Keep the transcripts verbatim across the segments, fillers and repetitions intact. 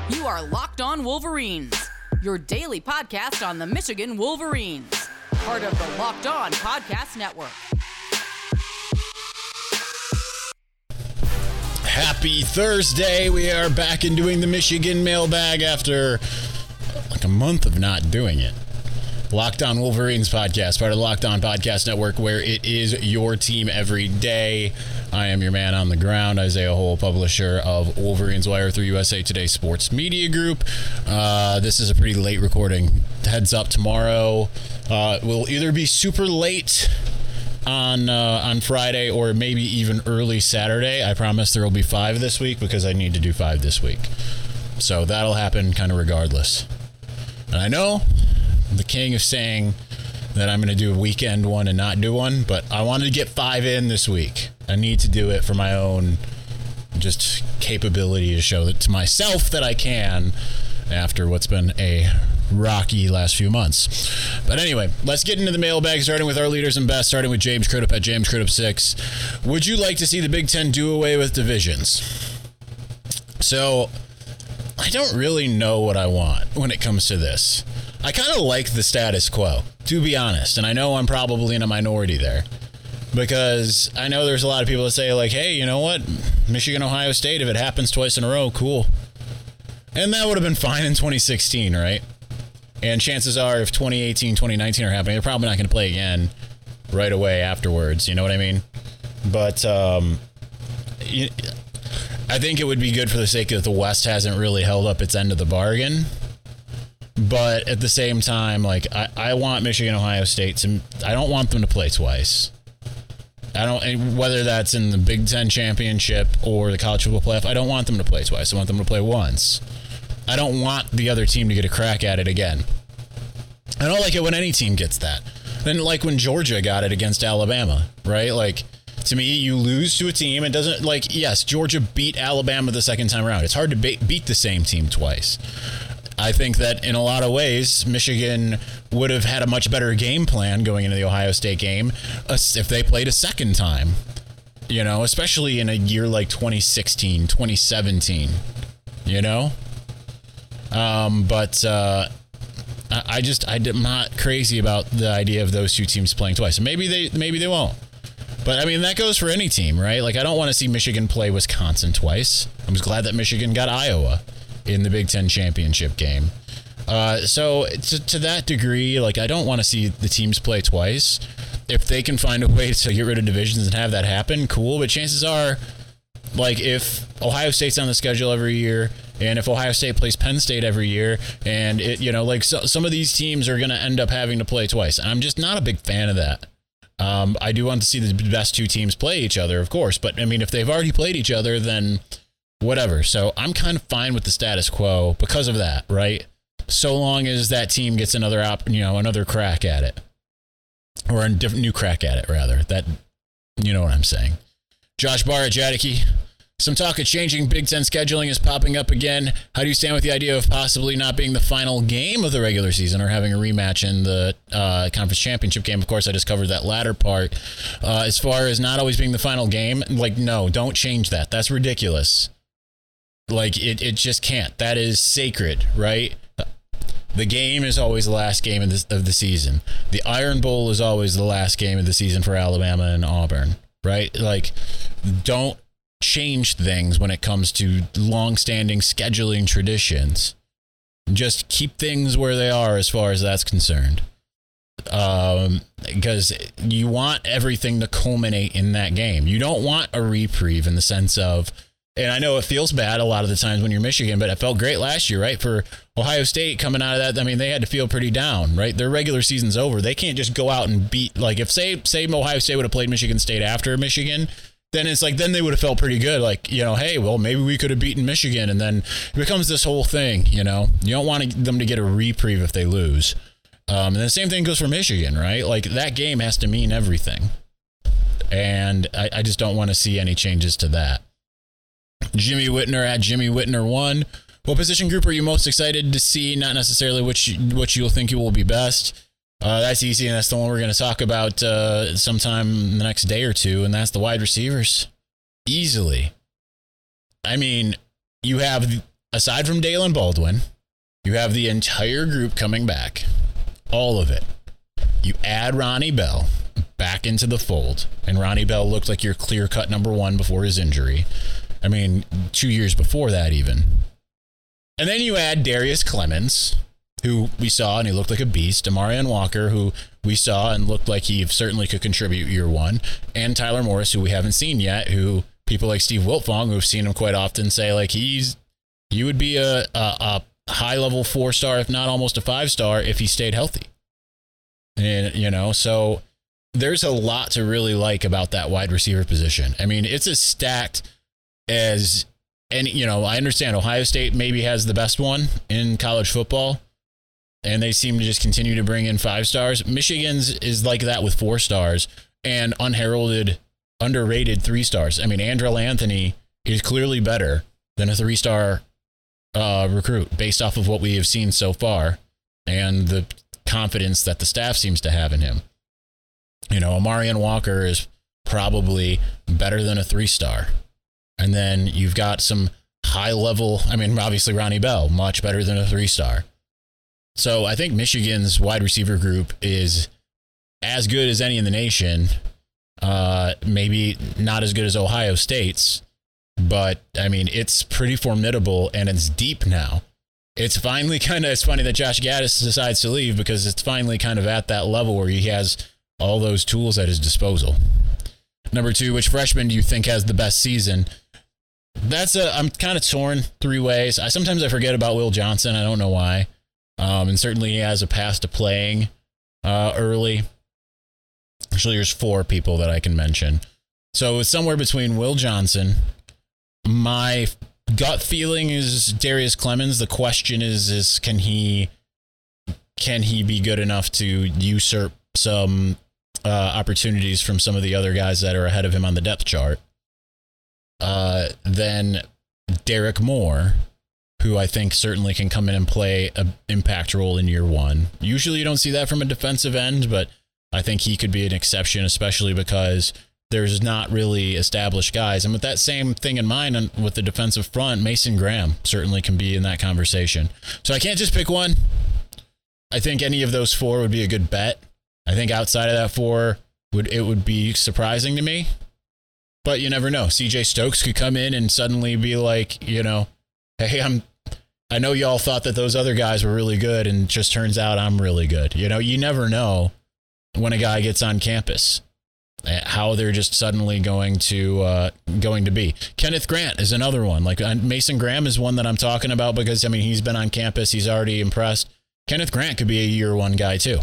You are Locked On Wolverines, your daily podcast on the Michigan Wolverines, part of the Locked On Podcast Network. Happy Thursday. We are back in doing the Michigan mailbag after like a month of not doing it. Locked On Wolverines podcast, part of the Locked On Podcast Network, where it is your team every day. I am your man on the ground, Isaiah Hole, publisher of Wolverines Wire through U S A Today Sports Media Group. Uh, this is a pretty late recording. Heads up, tomorrow uh, will either be super late on uh, on Friday or maybe even early Saturday. I promise there will be five this week because I need to do five this week. So that'll happen kind of regardless. And I know the king of saying that I'm going to do a weekend one and not do one, but I wanted to get five in this week. I need to do it for my own just capability to show that to myself that I can after what's been a rocky last few months. But anyway, let's get into the mailbag, starting with our leaders and best, starting with James Crudup at James Crudup six. Would you like to see the Big Ten do away with divisions? So I don't really know what I want when it comes to this. I kind of like the status quo, to be honest, and I know I'm probably in a minority there because I know there's a lot of people that say, like, hey, you know what? Michigan, Ohio State, if it happens twice in a row, cool. And that would have been fine in twenty sixteen, right? And chances are if twenty eighteen, twenty nineteen are happening, they're probably not going to play again right away afterwards, you know what I mean? But um, I think it would be good for the sake that the West hasn't really held up its end of the bargain. But at the same time, like, I, I want Michigan, Ohio State to, I don't want them to play twice. I don't, whether that's in the Big Ten championship or the college football playoff, I don't want them to play twice. I want them to play once. I don't want the other team to get a crack at it again. I don't like it when any team gets that. Then, like when Georgia got it against Alabama, right? Like, to me, you lose to a team. It doesn't, like, yes, Georgia beat Alabama the second time around. It's hard to be- beat the same team twice. I think that in a lot of ways, Michigan would have had a much better game plan going into the Ohio State game if they played a second time, you know, especially in a year like twenty sixteen, twenty seventeen, you know? Um, but uh, I just, I'm not crazy about the idea of those two teams playing twice. Maybe they, maybe they won't. But, I mean, that goes for any team, right? Like, I don't want to see Michigan play Wisconsin twice. I was glad that Michigan got Iowa in the Big Ten championship game. Uh, so to, to that degree, like, I don't want to see the teams play twice. If they can find a way to get rid of divisions and have that happen, cool. But chances are, like, if Ohio State's on the schedule every year, and if Ohio State plays Penn State every year, and it, you know, like, so, some of these teams are going to end up having to play twice. And I'm just not a big fan of that. Um, I do want to see the best two teams play each other, of course. But I mean, if they've already played each other, then whatever. So I'm kind of fine with the status quo because of that, right? So long as that team gets another op, you know, another crack at it, or a different new crack at it, rather. That, you know what I'm saying. Josh Barr at Jadiki. Some talk of changing Big Ten scheduling is popping up again. How do you stand with the idea of possibly not being the final game of the regular season or having a rematch in the uh, conference championship game? Of course, I just covered that latter part. Uh, as far as not always being the final game, like, no, don't change that. That's ridiculous. Like, it, it just can't. That is sacred, right? The game is always the last game of the, of the season. The Iron Bowl is always the last game of the season for Alabama and Auburn, right? Like, don't change things when it comes to long-standing scheduling traditions. Just keep things where they are as far as that's concerned. Um, because you want everything to culminate in that game. You don't want a reprieve in the sense of, and I know it feels bad a lot of the times when you're Michigan, but it felt great last year, right? For Ohio State coming out of that, I mean, they had to feel pretty down, right? Their regular season's over. They can't just go out and beat, like, if say, say Ohio State would have played Michigan State after Michigan, then it's like, then they would have felt pretty good. Like, you know, hey, well, maybe we could have beaten Michigan. And then it becomes this whole thing, you know? You don't want them to get a reprieve if they lose. Um, and the same thing goes for Michigan, right? Like, that game has to mean everything. And I, I just don't want to see any changes to that. Jimmy Whitner at Jimmy Whitner one. What position group are you most excited to see? Not necessarily which which you'll think you will be best. Uh, that's easy, and that's the one we're going to talk about uh, sometime in the next day or two, and that's the wide receivers. Easily. I mean, you have a aside from Dalen Baldwin, you have the entire group coming back. All of it. You add Ronnie Bell back into the fold, and Ronnie Bell looked like your clear-cut number one before his injury. I mean, two years before that even. And then you add Darius Clemens, who we saw, and he looked like a beast. Amarian Walker, who we saw and looked like he certainly could contribute year one. And Tyler Morris, who we haven't seen yet, who people like Steve Wiltfong, who've seen him quite often, say like he's he would be a, a, a high-level four-star, if not almost a five-star, if he stayed healthy. And, you know, so there's a lot to really like about that wide receiver position. I mean, it's as stacked as any, you know, I understand Ohio State maybe has the best one in college football, and they seem to just continue to bring in five stars. Michigan's is like that with four stars and unheralded, underrated three stars. I mean, Andrell Anthony is clearly better than a three-star uh, recruit based off of what we have seen so far and the confidence that the staff seems to have in him. You know, Amarian Walker is probably better than a three-star. And then you've got some high-level, I mean, obviously Ronnie Bell, much better than a three-star. So I think Michigan's wide receiver group is as good as any in the nation. Uh, maybe not as good as Ohio State's, but I mean, it's pretty formidable and it's deep now. It's finally kind of, it's funny that Josh Gaddis decides to leave because it's finally kind of at that level where he has all those tools at his disposal. Number two, which freshman do you think has the best season? That's a, I'm kind of torn three ways. I sometimes I forget about Will Johnson. I don't know why. Um, and certainly he has a pass to playing uh, early. Actually, there's four people that I can mention. So it's somewhere between Will Johnson. My gut feeling is Darius Clemens. The question is, is can he can he be good enough to usurp some uh, opportunities from some of the other guys that are ahead of him on the depth chart? Uh, then Derek Moore, who I think certainly can come in and play an impact role in year one. Usually you don't see that from a defensive end, but I think he could be an exception, especially because there's not really established guys. And with that same thing in mind and with the defensive front, Mason Graham certainly can be in that conversation. So I can't just pick one. I think any of those four would be a good bet. I think outside of that four, would it would be surprising to me. But you never know. C J Stokes could come in and suddenly be like, you know, hey, I'm I know y'all thought that those other guys were really good and it just turns out I'm really good. You know, you never know when a guy gets on campus how they're just suddenly going to uh, going to be. Kenneth Grant is another one. Like Mason Graham is one that I'm talking about because, I mean, he's been on campus. He's already impressed. Kenneth Grant could be a year one guy too.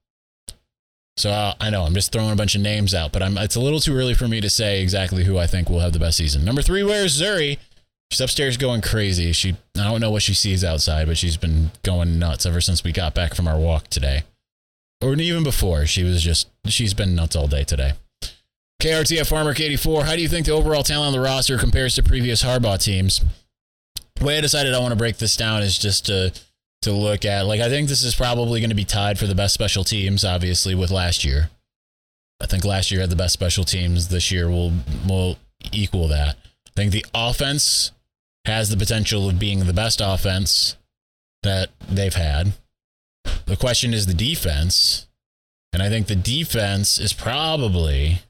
So uh, I know I'm just throwing a bunch of names out, but I'm, it's a little too early for me to say exactly who I think will have the best season. Number three, where's Zuri? She's upstairs going crazy. She I don't know what she sees outside, but she's been going nuts ever since we got back from our walk today. Or even before. She was just, she's been nuts all day today. K R T F Farmer K eighty-four, how do you think the overall talent on the roster compares to previous Harbaugh teams? The way I decided I want to break this down is just to to look at, like, I think this is probably going to be tied for the best special teams, obviously, with last year. I think last year had the best special teams. This year will will equal that. I think the offense has the potential of being the best offense that they've had. The question is the defense. And I think the defense is probably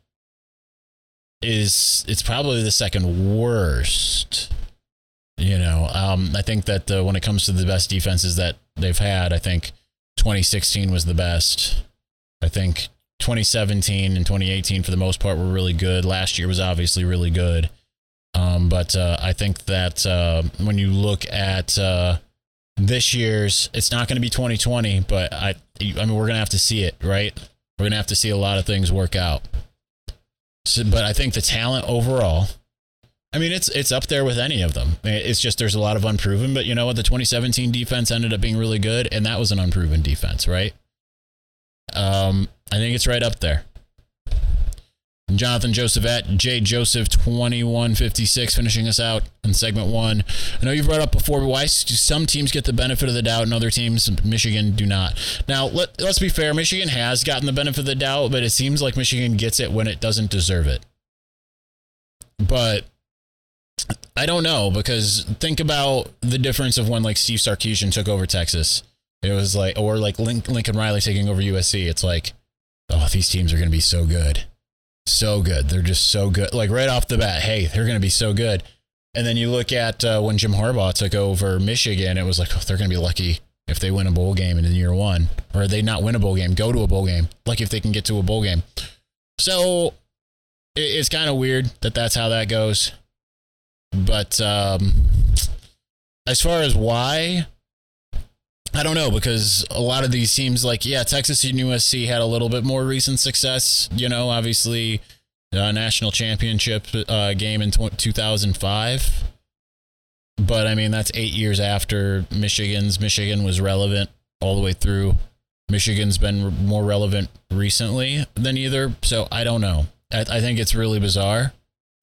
is it's probably the second worst. You know, um, I think that uh, when it comes to the best defenses that they've had, I think twenty sixteen was the best. I think twenty seventeen and twenty eighteen, for the most part, were really good. Last year was obviously really good. Um, but uh, I think that uh, when you look at uh, this year's, it's not going to be twenty twenty, but I, I mean, we're going to have to see it, right? We're going to have to see a lot of things work out. So, but I think the talent overall, I mean, it's it's up there with any of them. It's just there's a lot of unproven, but you know what? The twenty seventeen defense ended up being really good, and that was an unproven defense, right? Um, I think it's right up there. Jonathan Joseph at J Joseph twenty-one fifty-six finishing us out in segment one. I know you've brought up before, but why do some teams get the benefit of the doubt and other teams, Michigan, do not? Now, let, let's be fair. Michigan has gotten the benefit of the doubt, but it seems like Michigan gets it when it doesn't deserve it. But I don't know, because think about the difference of when like Steve Sarkisian took over Texas. It was like, or like Link, Lincoln Riley taking over U S C. It's like, oh, these teams are going to be so good. So good. They're just so good. Like right off the bat, hey, they're going to be so good. And then you look at uh, when Jim Harbaugh took over Michigan, it was like, oh, they're going to be lucky if they win a bowl game in year one. Or they not win a bowl game, go to a bowl game. Lucky if they can get to a bowl game. So it, it's kind of weird that that's how that goes. But um, as far as why, I don't know, because a lot of these teams, like, yeah, Texas and U S C had a little bit more recent success. You know, obviously, a national championship uh, game in two thousand five. But, I mean, that's eight years after Michigan's. Michigan was relevant all the way through. Michigan's been more relevant recently than either. So, I don't know. I, I think it's really bizarre.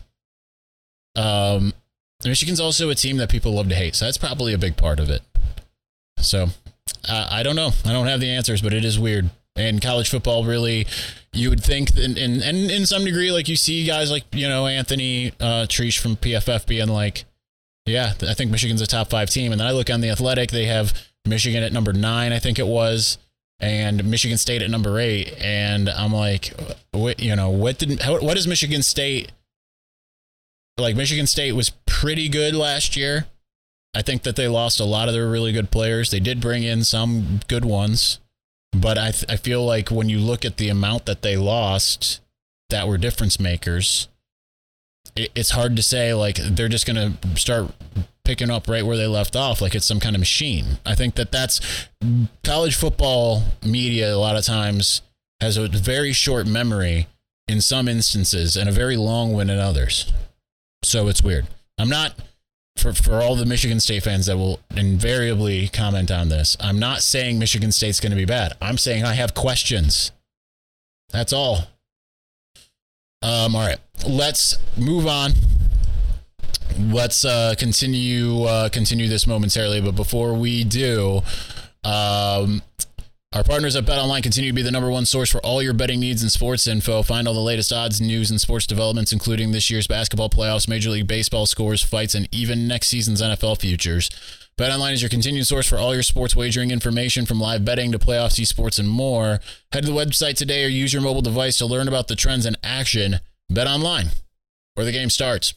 Um, Michigan's also a team that people love to hate. So, that's probably a big part of it. So, uh, I don't know. I don't have the answers, but it is weird. And college football, really, you would think, and in, in, in, in some degree, like you see guys like, you know, Anthony uh, Treesh from P F F being like, yeah, I think Michigan's a top five team. And then I look on The Athletic, they have Michigan at number nine, I think it was, and Michigan State at number eight. And I'm like, what, you know, what did, how, what is Michigan State? Like, Michigan State was pretty good last year. I think that they lost a lot of their really good players. They did bring in some good ones, but I th- I feel like when you look at the amount that they lost that were difference makers, it, it's hard to say like they're just going to start picking up right where they left off like it's some kind of machine. I think that that's college football media a lot of times has a very short memory in some instances and a very long one in others. So it's weird. I'm not... For for all the Michigan State fans that will invariably comment on this, I'm not saying Michigan State's going to be bad. I'm saying I have questions. That's all. Um. All right. Let's move on. Let's uh, continue uh, continue this momentarily. But before we do, um, our partners at BetOnline continue to be the number one source for all your betting needs and sports info. Find all the latest odds, news, and sports developments, including this year's basketball playoffs, Major League Baseball scores, fights, and even next season's N F L futures. BetOnline is your continued source for all your sports wagering information, from live betting to playoffs, esports, and more. Head to the website today or use your mobile device to learn about the trends in action. BetOnline, where the game starts.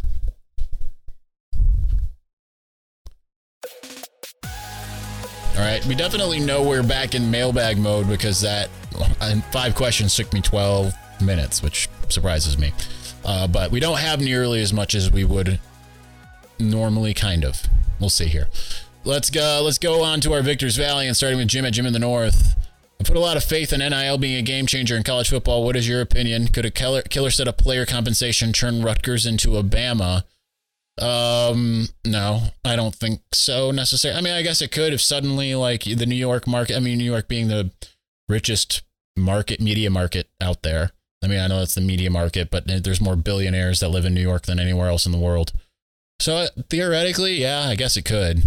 All right, we definitely know we're back in mailbag mode because that five questions took me twelve minutes, which surprises me. Uh, but we don't have nearly as much as we would normally, kind of. We'll see here. Let's go. Let's go on to our Victor's Valley, and starting with Jim at Jim in the North. I put a lot of faith in N I L being a game changer in college football. What is your opinion? Could a killer, killer set of player compensation turn Rutgers into a Bama? Um, no, I don't think so necessarily. I mean, I guess it could if suddenly like the New York market, I mean, New York being the richest market, media market out there. I mean, I know that's the media market, but there's more billionaires that live in New York than anywhere else in the world. So uh, theoretically, yeah, I guess it could.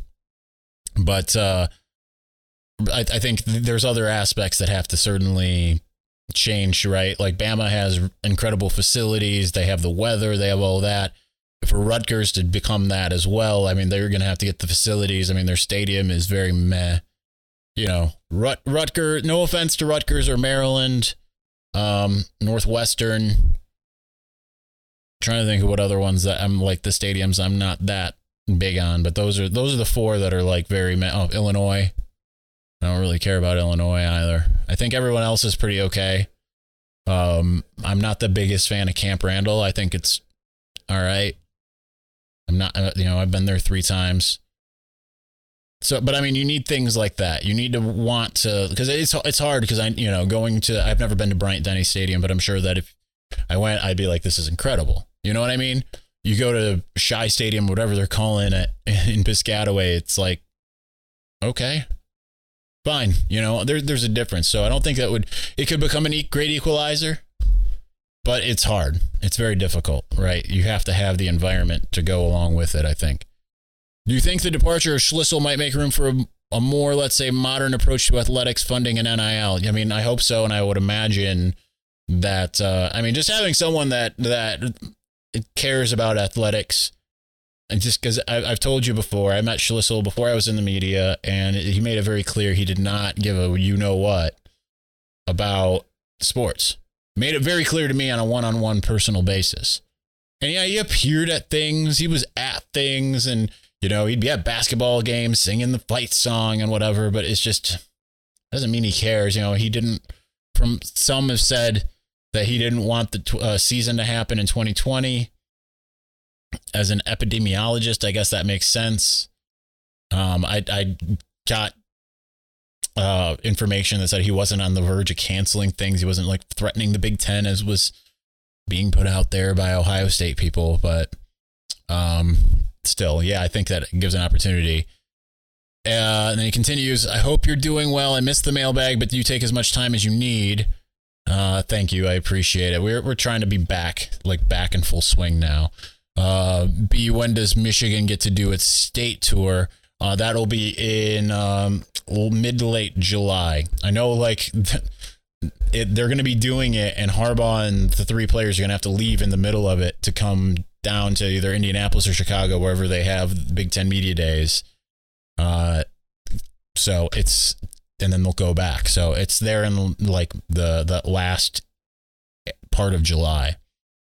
But, uh, I, I think there's other aspects that have to certainly change, right? Like Bama has incredible facilities. They have the weather. They have all that. For Rutgers to become that as well, I mean, they're going to have to get the facilities. I mean, their stadium is very meh. You know, Rut- Rutgers, no offense to Rutgers or Maryland, um, Northwestern. Trying to think of what other ones that I'm like the stadiums I'm not that big on, but those are those are the four that are like very meh. Oh, Illinois. I don't really care about Illinois either. I think everyone else is pretty okay. Um, I'm not the biggest fan of Camp Randall. I think it's all right. I'm not, you know, I've been there three times. So, but I mean, you need things like that. You need to want to, because it's it's hard because I, you know, going to, I've never been to Bryant Denny Stadium, but I'm sure that if I went, I'd be like, this is incredible. You know what I mean? You go to Shy Stadium, whatever they're calling it in Piscataway, it's like, okay, fine. You know, there, there's a difference. So I don't think that would, it could become a great equalizer. But it's hard. It's very difficult, right? You have to have the environment to go along with it, I think. Do you think the departure of Schlissel might make room for a, a more, let's say, modern approach to athletics funding and N I L? I mean, I hope so, and I would imagine that, uh, I mean, just having someone that that cares about athletics and just because I've told you before, I met Schlissel before I was in the media, and he made it very clear he did not give a you know what about sports. Made it very clear to me on a one-on-one personal basis. And yeah, he appeared at things, he was at things, and you know, he'd be at basketball games singing the fight song and whatever, but it's just doesn't mean he cares. You know, he didn't, from some have said that he didn't want the uh, season to happen in twenty twenty. As an epidemiologist, I guess that makes sense. Um, I, I got uh, information that said he wasn't on the verge of canceling things. He wasn't like threatening the Big Ten as was being put out there by Ohio State people. But um, still, yeah, I think that gives an opportunity. Uh, and then he continues, I hope you're doing well. I missed the mailbag, but you take as much time as you need. Uh, thank you. I appreciate it. We're, we're trying to be back, like back in full swing now. Uh, B, when does Michigan get to do its state tour? Uh, that'll be in um, mid to late July. I know, like, it, they're going to be doing it, and Harbaugh and the three players are going to have to leave in the middle of it to come down to either Indianapolis or Chicago, wherever they have Big Ten Media Days. Uh, so it's, and then they'll go back. So it's there in, like, the, the last part of July.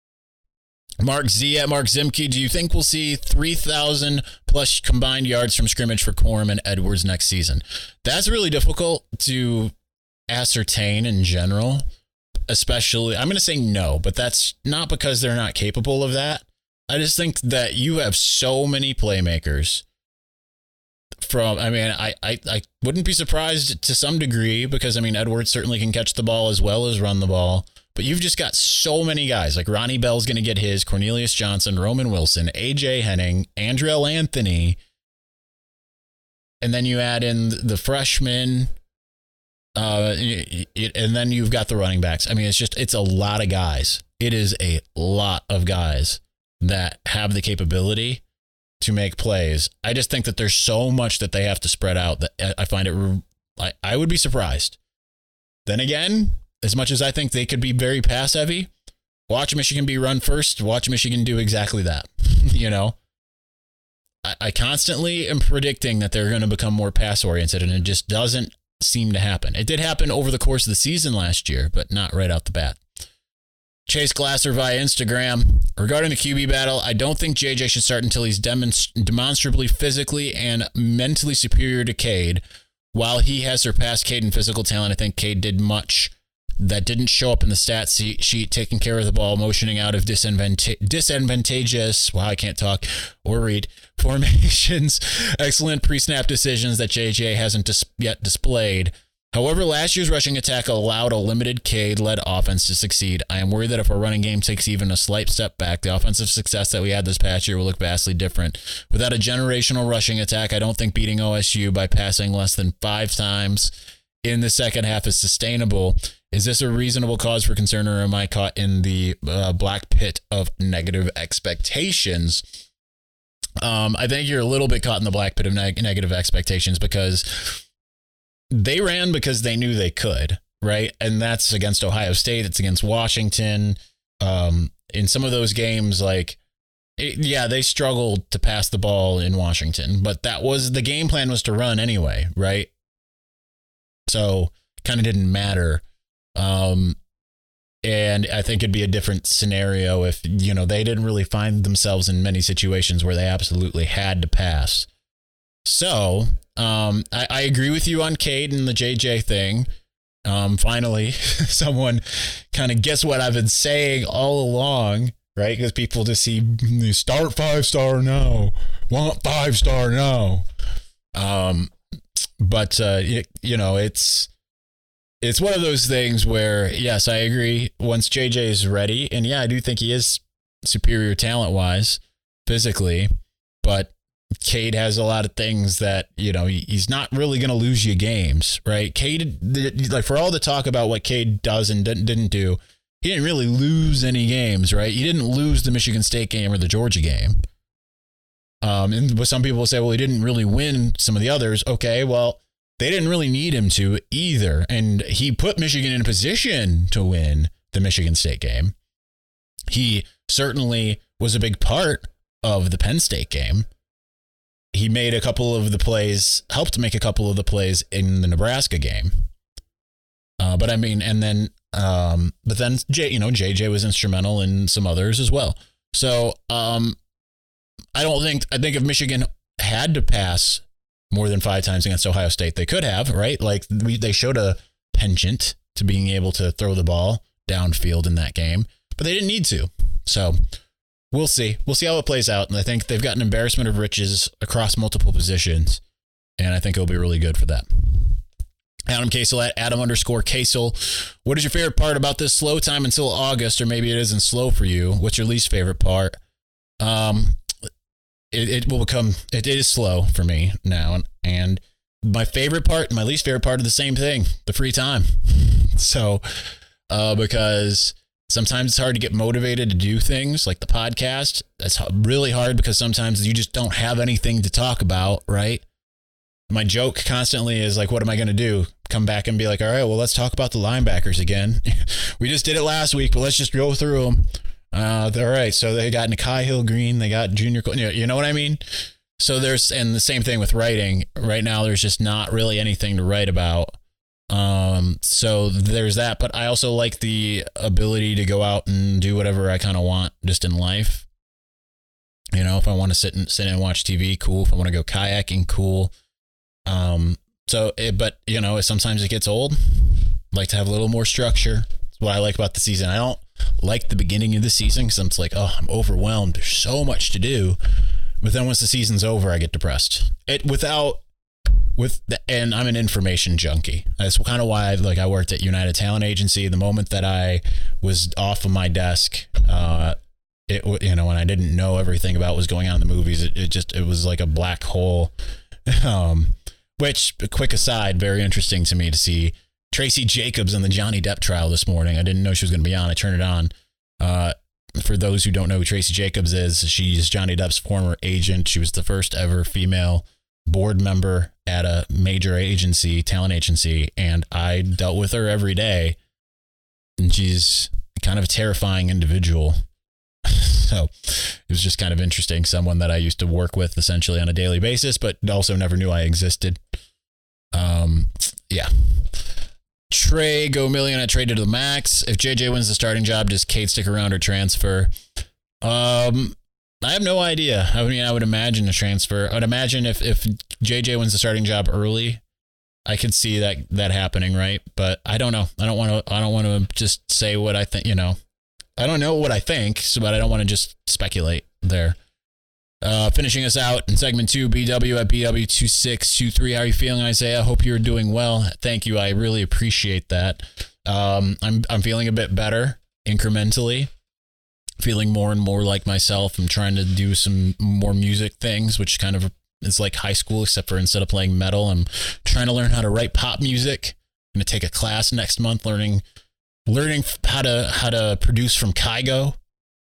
Mark Z at Mark Zimke, do you think we'll see three thousand plus combined yards from scrimmage for Corum and Edwards next season? That's really difficult to ascertain in general, especially, I'm going to say no, but that's not because they're not capable of that. I just think that you have so many playmakers from, I mean, I, I, I wouldn't be surprised to some degree because, I mean, Edwards certainly can catch the ball as well as run the ball. But you've just got so many guys. Like Ronnie Bell's going to get his, Cornelius Johnson, Roman Wilson, A J Henning, Andrell Anthony. And then you add in the freshmen. Uh, and then you've got the running backs. I mean, it's just, it's a lot of guys. It is a lot of guys that have the capability to make plays. I just think that there's so much that they have to spread out that I find it, I, I would be surprised. Then again, as much as I think they could be very pass heavy, watch Michigan be run first. Watch Michigan do exactly that. You know, I, I constantly am predicting that they're going to become more pass oriented, and it just doesn't seem to happen. It did happen over the course of the season last year, but not right out the bat. Chase Glasser via Instagram. Regarding the Q B battle, I don't think J J should start until he's demonst- demonstrably physically and mentally superior to Cade. While he has surpassed Cade in physical talent, I think Cade did much that didn't show up in the stat sheet, taking care of the ball, motioning out of disadvanta- disadvantageous, wow, I can't talk or read, formations, excellent pre-snap decisions that J J hasn't dis- yet displayed. However, last year's rushing attack allowed a limited Cade-led offense to succeed. I am worried that if our running game takes even a slight step back, the offensive success that we had this past year will look vastly different. Without a generational rushing attack, I don't think beating O S U by passing less than five times in the second half is sustainable. Is this a reasonable cause for concern, or am I caught in the uh, black pit of negative expectations? Um, I think you're a little bit caught in the black pit of neg- negative expectations because they ran because they knew they could, right? And that's against Ohio State. It's against Washington. Um, in some of those games, like, it, yeah, they struggled to pass the ball in Washington, but that was, the game plan was to run anyway, right? So kind of didn't matter. Um, and I think it'd be a different scenario if, you know, they didn't really find themselves in many situations where they absolutely had to pass. So, um, I, I agree with you on Cade and the J J thing. Um, finally, someone kind of gets what I've been saying all along, right? Because people just see start five star now, want five star now. Um, but, uh, you, you know, it's, It's one of those things where, yes, I agree. Once J J is ready, and yeah, I do think he is superior talent-wise, physically, but Cade has a lot of things that, you know, he's not really going to lose you games, right? Cade, like, for all the talk about what Cade does and didn't do, he didn't really lose any games, right? He didn't lose the Michigan State game or the Georgia game. Um, and some people will say, well, he didn't really win some of the others. Okay, well, they didn't really need him to either. And he put Michigan in a position to win the Michigan State game. He certainly was a big part of the Penn State game. He made a couple of the plays, helped make a couple of the plays in the Nebraska game. Uh, but I mean, and then, um, but then J, you know, J J was instrumental in some others as well. So um, I don't think, I think if Michigan had to pass more than five times against Ohio State, they could have, right? Like we, they showed a penchant to being able to throw the ball downfield in that game, but they didn't need to. So we'll see. We'll see how it plays out. And I think they've got an embarrassment of riches across multiple positions. And I think it'll be really good for that. Adam Kasel at Adam underscore Kasel. What is your favorite part about this slow time until August? Or maybe it isn't slow for you. What's your least favorite part? Um, it, it will become, it, it is slow for me now. And, and my favorite part, my least favorite part of the same thing, the free time. So, uh, because sometimes it's hard to get motivated to do things like the podcast. That's really hard because sometimes you just don't have anything to talk about, right? My joke constantly is like, what am I going to do? Come back and be like, all right, well, let's talk about the linebackers again. We just did it last week, but let's just go through them. Uh, all right. So they got Nikhai Hill-Green. They got Junior. You know what I mean? So there's, and the same thing with writing. Right now, there's just not really anything to write about. Um, so there's that. But I also like the ability to go out and do whatever I kind of want just in life. You know, if I want to sit and sit and watch T V, cool. If I want to go kayaking, cool. Um, so, it, but you know, sometimes it gets old. I like to have a little more structure. That's what I like about the season. I don't like the beginning of the season because I'm just like, oh, I'm overwhelmed. There's so much to do. But then once the season's over, I get depressed. It without with the, and I'm an information junkie. That's kind of why I, like I worked at United Talent Agency. The moment that I was off of my desk, uh, it you know, when I didn't know everything about what was going on in the movies, it, it just it was like a black hole. Um, which, a quick aside, very interesting to me to see Tracy Jacobs on the Johnny Depp trial this morning. I didn't know she was going to be on. I turned it on. Uh, for those who don't know who Tracy Jacobs is, she's Johnny Depp's former agent. She was the first ever female board member at a major agency, talent agency, and I dealt with her every day. And she's kind of a terrifying individual. So it was just kind of interesting. Someone that I used to work with essentially on a daily basis, but also never knew I existed. Um, yeah. Trey, go million. I traded to the max. If J J wins the starting job, does Cade stick around or transfer? Um, I have no idea. I mean, I would imagine a transfer. I would imagine if, if J J wins the starting job early, I could see that, that happening. Right. But I don't know. I don't want to, I don't want to just say what I think, you know, I don't know what I think, so but I don't want to just speculate there. Uh, finishing us out in segment two, B W at B W two six two three. How are you feeling, Isaiah? Hope you're doing well. Thank you. I really appreciate that. Um, I'm I'm feeling a bit better incrementally, feeling more and more like myself. I'm trying to do some more music things, which kind of is like high school, except for instead of playing metal, I'm trying to learn how to write pop music. I'm going to take a class next month learning learning how to how to produce from Kygo.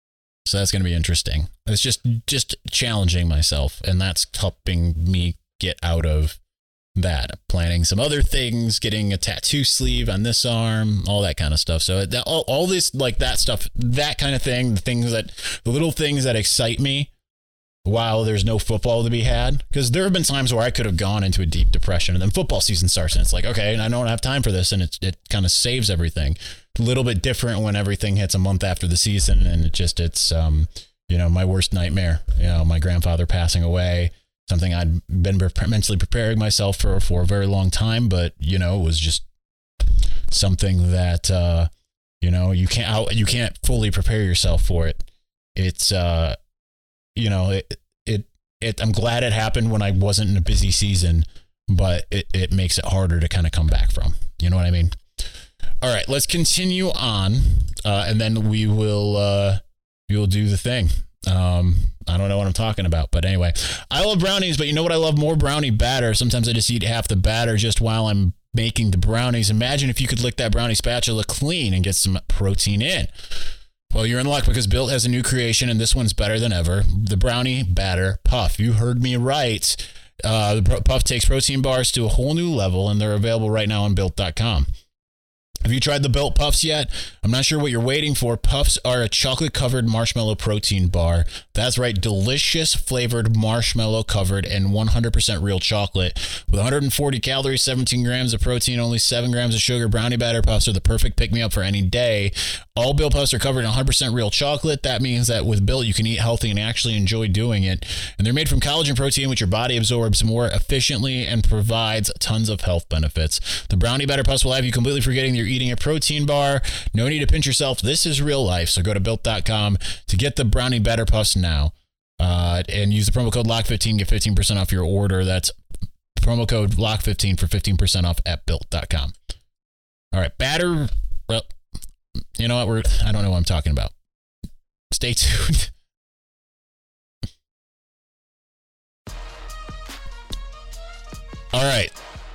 So that's going to be interesting. It's just just challenging myself, and that's helping me get out of that. Planning some other things, getting a tattoo sleeve on this arm, all that kind of stuff. So that, all, all this, like that stuff, that kind of thing, the things that, the little things that excite me while there's no football to be had. Because there have been times where I could have gone into a deep depression, and then football season starts, and it's like, okay, I don't have time for this, and it, it kind of saves everything. A little bit different when everything hits a month after the season, and it just, it's, um, you know, my worst nightmare. You know, my grandfather passing away, something I'd been mentally preparing myself for for a very long time, but, you know, it was just something that, uh, you know, you can't, out, you can't fully prepare yourself for it. It's, uh, you know, it, it, it, I'm glad it happened when I wasn't in a busy season, but it, it makes it harder to kind of come back from, you know what I mean? All right, let's continue on. Uh, and then we will, uh, we will do the thing. Um, I don't know what I'm talking about, but anyway, I love brownies, but you know what? I love more brownie batter. Sometimes I just eat half the batter just while I'm making the brownies. Imagine if you could lick that brownie spatula clean and get some protein in. Well, you're in luck because Built has a new creation, and this one's better than ever. The Brownie Batter Puff. You heard me right. Uh, the Puff takes protein bars to a whole new level, and they're available right now on Built dot com. Have you tried the Built Puffs yet? I'm not sure what you're waiting for. Puffs are a chocolate-covered marshmallow protein bar. That's right, delicious flavored marshmallow covered in one hundred percent real chocolate. With one hundred forty calories, seventeen grams of protein, only seven grams of sugar, Brownie Batter Puffs are the perfect pick-me-up for any day. All Built Puffs are covered in one hundred percent real chocolate. That means that with Built, you can eat healthy and actually enjoy doing it. And they're made from collagen protein, which your body absorbs more efficiently and provides tons of health benefits. The Brownie Batter Puffs will have you completely forgetting you're eating a protein bar. No need to pinch yourself. This is real life. So go to built dot com to get the Brownie Batter Puffs now. Uh, and use the promo code lock fifteen, get fifteen percent off your order. That's promo code lock fifteen for fifteen percent off at built dot com. All right, batter. Well, you know what? We're I don't know what I'm talking about. Stay tuned. All right.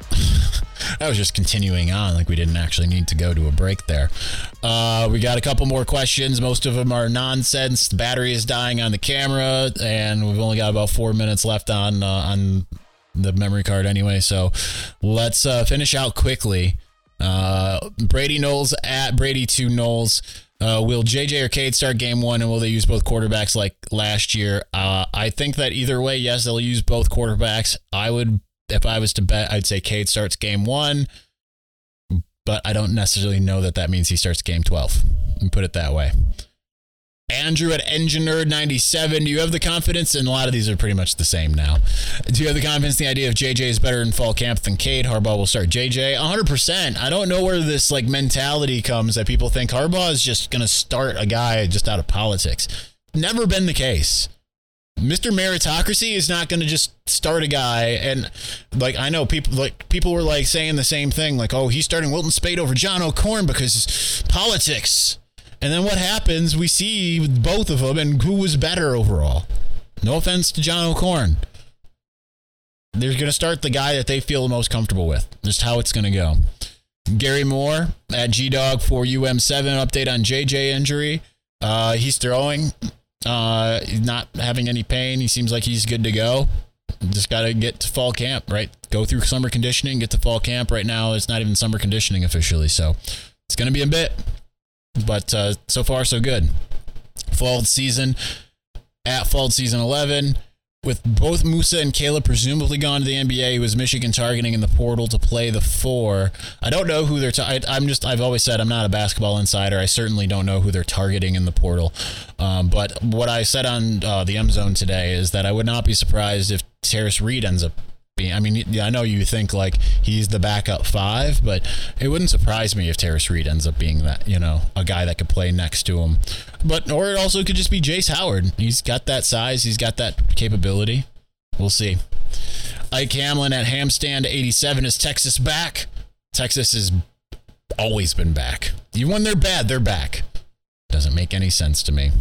I was just continuing on like we didn't actually need to go to a break there. Uh, we got a couple more questions. Most of them are nonsense. The battery is dying on the camera, and we've only got about four minutes left on uh, on the memory card anyway. So let's uh, finish out quickly. Uh, Brady Knowles at Brady two Knowles. Uh, will J J or Cade start game one, and will they use both quarterbacks like last year? Uh, I think that either way, yes, they'll use both quarterbacks. I would. If I was to bet, I'd say Cade starts game one, but I don't necessarily know that that means he starts game twelve. And put it that way. Andrew at Engine Nerd ninety-seven. Do you have the confidence? And a lot of these are pretty much the same now. Do you have the confidence in the idea of J J is better in fall camp than Cade? Harbaugh will start J J one hundred percent. I don't know where this like mentality comes that people think Harbaugh is just going to start a guy just out of politics. Never been the case. Mister Meritocracy is not going to just start a guy, and like I know people like people were like saying the same thing, like, oh, he's starting Wilton Spade over John O'Korn because politics. And then what happens? We see both of them, and who was better overall? No offense to John O'Korn. They're going to start the guy that they feel most comfortable with. Just how it's going to go. Gary Moore at G Dog for U M seven update on J J injury. Uh, he's throwing. Uh, he's not having any pain. He seems like he's good to go. Just got to get to fall camp, right? Go through summer conditioning, get to fall camp. Right now, it's not even summer conditioning officially, so it's going to be a bit. But uh, so far, so good. Fall season at fall season eleven. With both Musa and Caleb presumably gone to the N B A, was Michigan targeting in the portal to play the four? I don't know who they're. Ta- I, I'm just. I've always said I'm not a basketball insider. I certainly don't know who they're targeting in the portal. Um, but what I said on uh, the M Zone today is that I would not be surprised if Terrace Reed ends up being. I mean, I know you think like he's the backup five, but it wouldn't surprise me if Terrace Reed ends up being that. You know, a guy that could play next to him. But or it also could just be Jace Howard. He's got that size. He's got that capability. We'll see. Ike Hamlin at Hamstand eighty-seven. Is Texas back? Texas has always been back. Even when they're bad, they're back. Doesn't make any sense to me.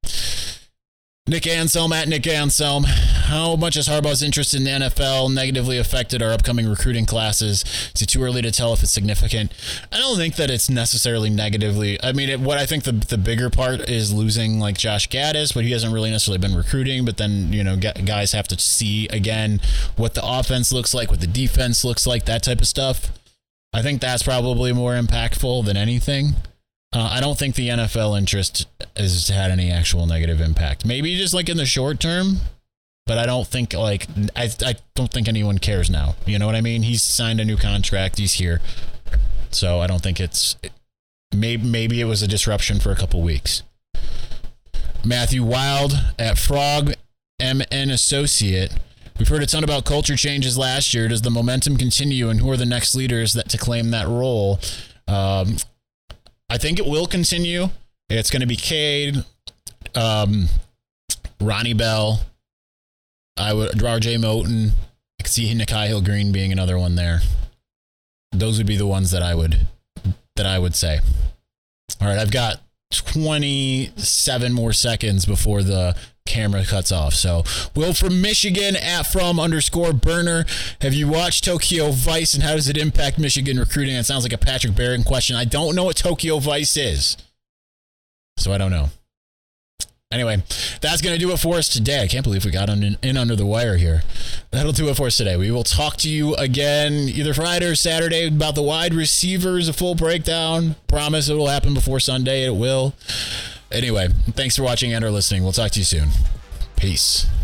Nick Anselm at Nick Anselm. How much has Harbaugh's interest in the N F L negatively affected our upcoming recruiting classes? Is it too early to tell if it's significant? I don't think that it's necessarily negatively. I mean, it, what I think the the bigger part is losing like Josh Gaddis, but he hasn't really necessarily been recruiting. But then, you know, guys have to see again what the offense looks like, what the defense looks like, that type of stuff. I think that's probably more impactful than anything. Uh, I don't think the N F L interest has had any actual negative impact. Maybe just like in the short term, but I don't think like I I don't think anyone cares now. You know what I mean? He's signed a new contract. He's here, so I don't think it's maybe maybe it was a disruption for a couple weeks. Matthew Wild at Frog M N Associate. We've heard a ton about culture changes last year. Does the momentum continue, and who are the next leaders that to claim that role? Um, I think it will continue. It's going to be Cade, um, Ronnie Bell, I would R J Moten. I could see Nikhai Hill-Green being another one there. Those would be the ones that I would that I would say. All right, I've got twenty-seven more seconds before the camera cuts off. So, Will from Michigan at from underscore burner. Have you watched Tokyo Vice, and how does it impact Michigan recruiting? It sounds like a Patrick Barron question. I don't know what Tokyo Vice is, so I don't know. Anyway, that's going to do it for us today. I can't believe we got in, in under the wire here. That'll do it for us today. We will talk to you again either Friday or Saturday about the wide receivers, a full breakdown. Promise it will happen before Sunday. It will. Anyway, thanks for watching and or listening. We'll talk to you soon. Peace.